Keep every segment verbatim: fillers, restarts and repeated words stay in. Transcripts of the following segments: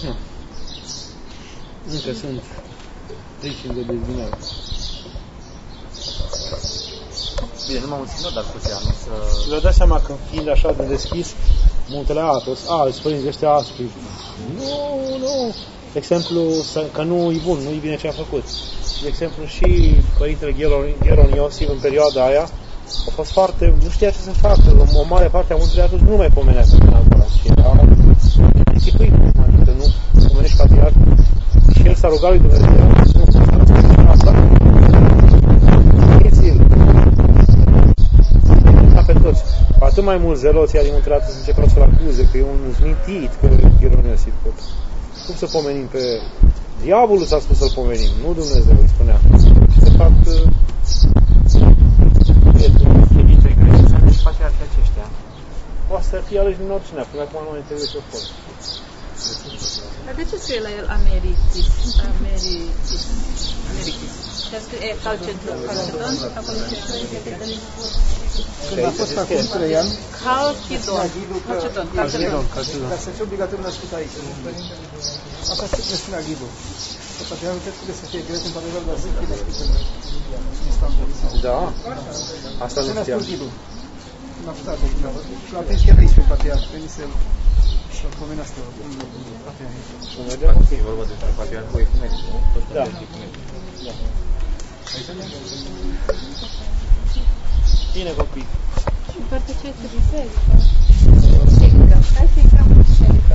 Nu. Încă sunt tricini de dezbinare. Bine, numai un sinod ar putea, nu să... Vă dați seama că fiind așa de deschis, Muntele Atos, alți părinți ăștia aspri. Nu, nu. De exemplu, că nu e bun, nu e bine ce a făcut. De exemplu, și părintele Gheron Iosif în perioada aia a fost foarte, nu știa ce să facă. O mare parte a Muntelui Atos nu mai pomenea să vină acolo. Și era închipui, adică nu pomenești patriarhul. Și el s-a rugat lui Dumnezeu. Nu, asta. Pe toți. Cu atât mai mult zeloții din Muntele Atos începeau să-l acuze că e un zmintit, că Gheron Iosif. Cum să pomenim pe diavolul, s-a spus să-l pomenim, nu Dumnezeu îi spunea. Și de fapt Evitoi greșit sunt deci patriarhii aceștia. poate să fie aleși din oricine, până acum nu mai trebuie ce-o fost. Dar de ce scrie la el Americis? Americis. Americis. Și a scris, e, Calcedon, Calcedon, acolo ce scrie? Când a fost acum trei ani, Calcedon, Calcedon, Calcedon. dar să fie obligatoriu născut aici. Asta se spune Aghidu. Patriarhul trebuie să fie grec în patriarhul, dar zic că e născut în Istanbul. Da? Asta nu știam. N-a fost atât. Și l-a prins chiar aici pe patriarh. Venise să pomenească patriarhul. Ok, e vorba despre patriarhul ecumenic. Da. Bine, copii. Și parte ce este biserică. Hai să intrăm în biserică.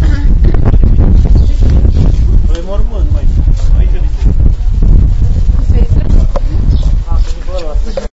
Noi mormânt, mai. Aici de ce? Să intrăm. A, pentru ăla,